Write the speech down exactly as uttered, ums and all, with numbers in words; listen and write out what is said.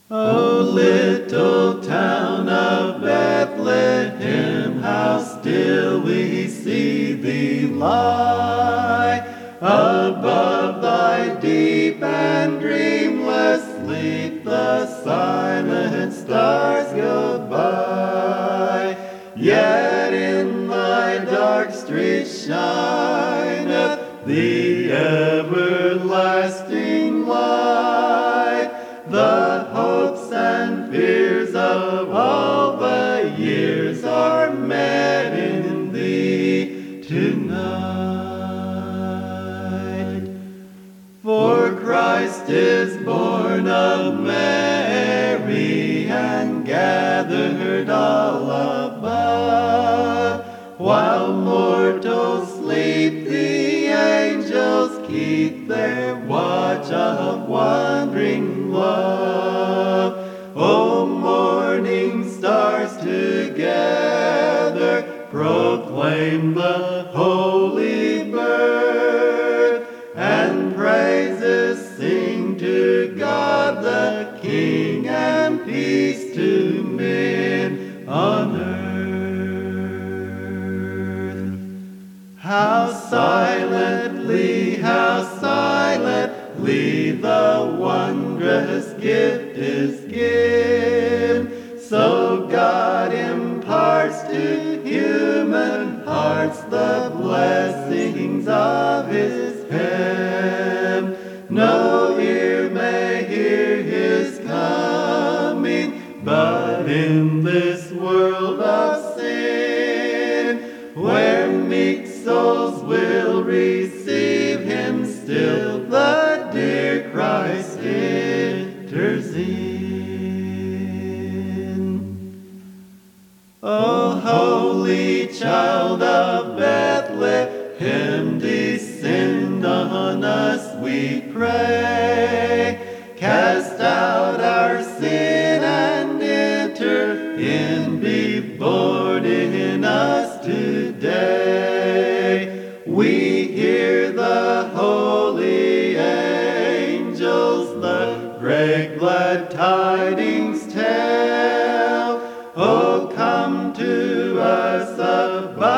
O little town of Bethlehem, how still we see thee lie above thy deep and dreamless sleep. The silent stars go by, yet in thy dark streets shineth the everlasting light. The hopes and fears of all the years are met in thee tonight. For Christ is born of Mary and gathered all above. While mortals sleep, the angels keep their watch of wondering love. O morning stars together proclaim the holy birth, and praises sing to God the King, and peace to men on earth. How silently, how silently the wondrous gift is given. So God imparts to human hearts the blessings of his hand. No ear may hear his coming, but in this world of sin, where meek souls will receive him still, the dear Christ enters in. O holy child of Bethlehem, descend on us, we pray. Cast out our sin and enter in, be born in us today. We hear the holy angels the great glad tidings tell. Oh, come to us above